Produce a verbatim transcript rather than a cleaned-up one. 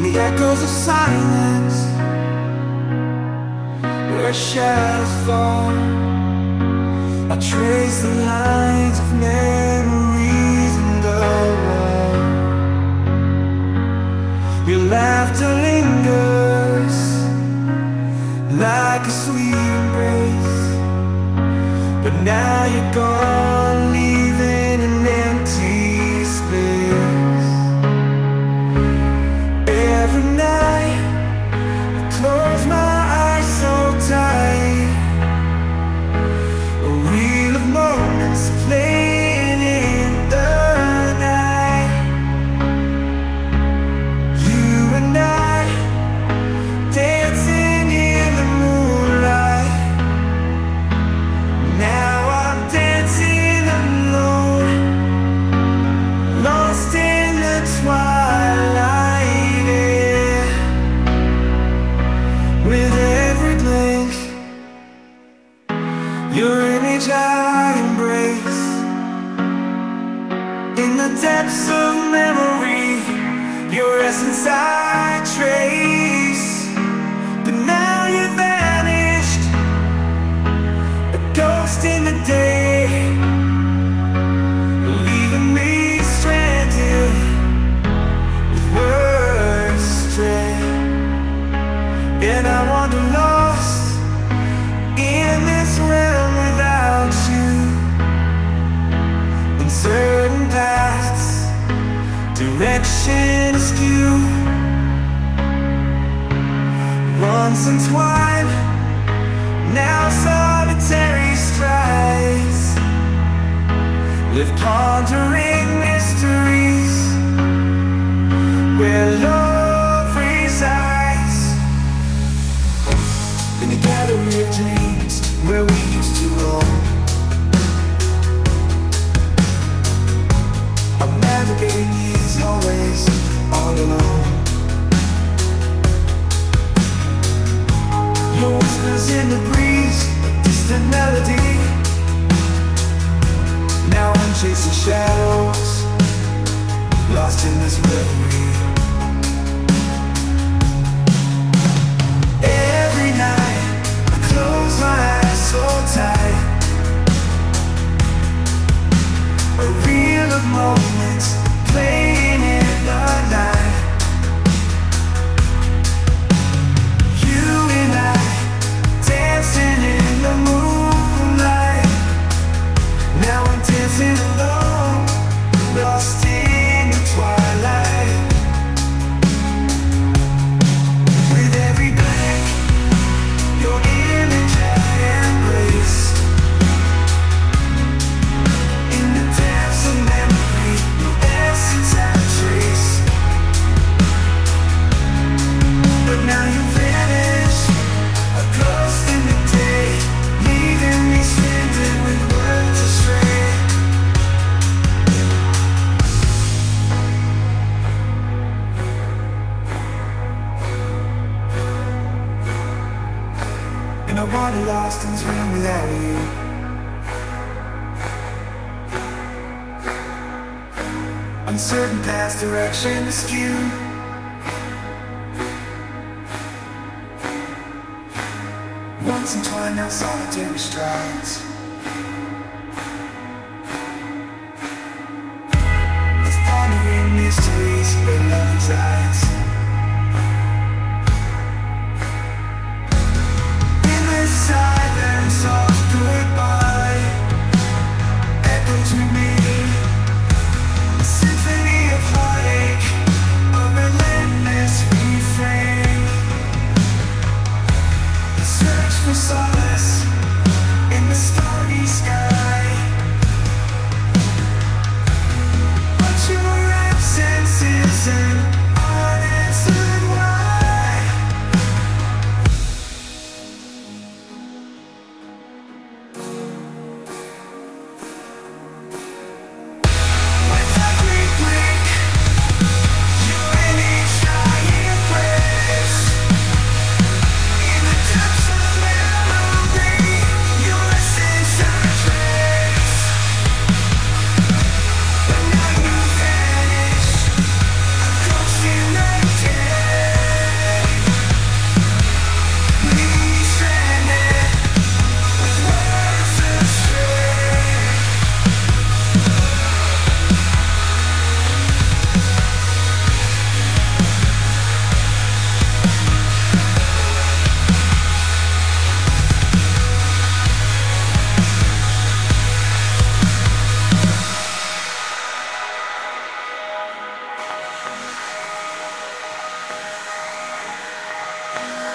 the echoes of silence, where shadows fall. I trace the lines of memories in the wall. Your laughter lingers like a sweet embrace, but now you're gone, leaving an empty space. Every night I close my eyes so tight, a reel of moments playing in the night. You and I dancing in the moonlight. Now I'm dancing alone, lost in the twilight air. With every blink, your image I embrace. In the depths of memory, your essence I trace. But now you've vanished, a ghost in the day, leaving me stranded with words astray. And I wander lost in this realm without you, uncertain paths, direction askew. Once entwined, now solitary strides, live pondering mysteries where love resides. In a gallery of dreams where we used to roam, I'm navigating these hallways all alone. Your whispers in the breeze, a distant melody. Now I'm chasing shadows, lost in this reverie. Every night I close my eyes so tight, a reel of moments playing in the night. You and I dancing in the moonlight. Now I'm dancing alone, lost in the twilight. With every blink, your image I embrace. In the depths of memory, your essence I trace. But now you vanish, a ghost in the day, leaving me stranded with words astray. And I wander lost in this room without you, uncertain past, direction askew. Once entwined, now solitary strides,